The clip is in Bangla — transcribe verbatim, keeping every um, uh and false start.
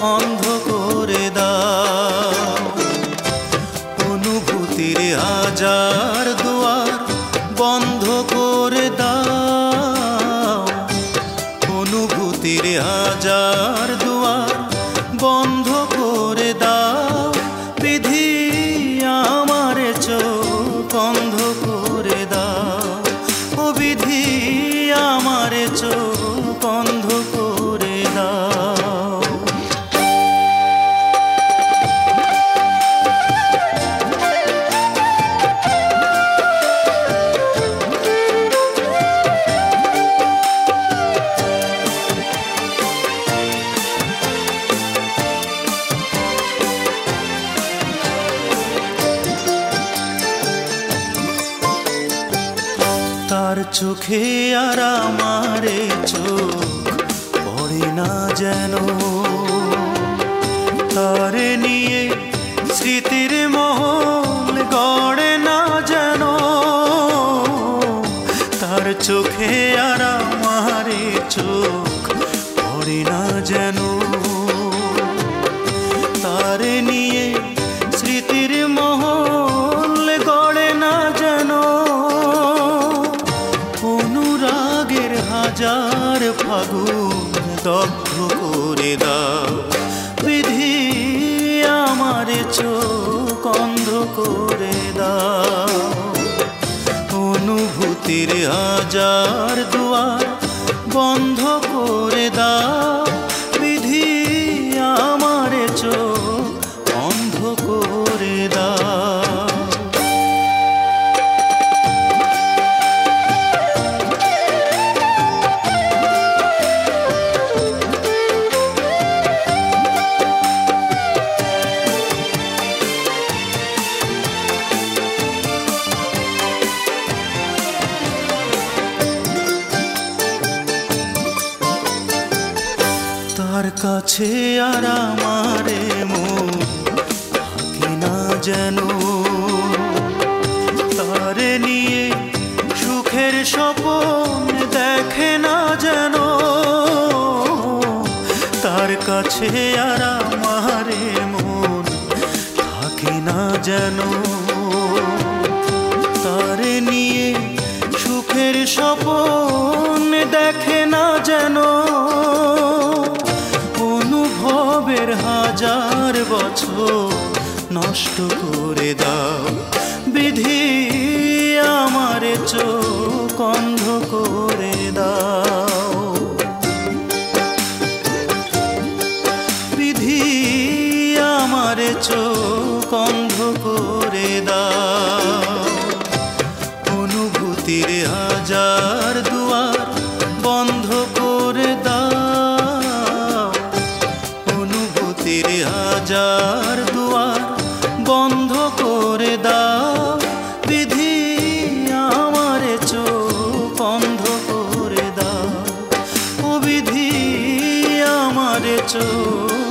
অন্ধ করে দাও। অনুভূতির হাজার দুয়ার বন্ধ করে দাও। অনুভূতির হাজার দুয়ার বন্ধ করে দাও। বিধি আমার চোখ অন্ধ করে দাও। ও বিধি আমার চোখ অন্ধ করে দাও। তার চোখে আর আমারে চোখ পড়ে না যেন। তারে নিয়ে স্মৃতির মহল গড়ে না যেন। তার চোখে আর আমারে চোখ পড়ে না যেন। তারে নিয়ে স্মৃতির মহল গড়ে না যেন। অনুরাগের হাজার ফাগুন দগ্ধ করে দাও। বিধি আমার চোখ অন্ধ করে দাও। অনুভূতির হাজার দুয়ার বন্ধ করে দাও। বিধি আমার চোখ অন্ধ করে দাও। তার কাছে আর আমারে মন থাকে না যেন। তারে নিয়ে সুখের স্বপ্ন দেখে না যেন। তার কাছে আর আমারে মন থাকে না যেন। তারে নিয়ে সুখের স্বপ্ন দেখে না যেন। অনুভবের হাজার বছর নষ্ট করে দাও। বিধি আমার চোখ অন্ধ করে দাও। বিধি আমার চোখ অন্ধ করে দাও। অনুভূতির হাজার দুয়ার বন্ধ করে দাও। অনুভূতির হাজার দুয়ার বন্ধ করে দাও। বিধি আমার চোখ অন্ধ করে দাও। ও বিধি আমার চোখ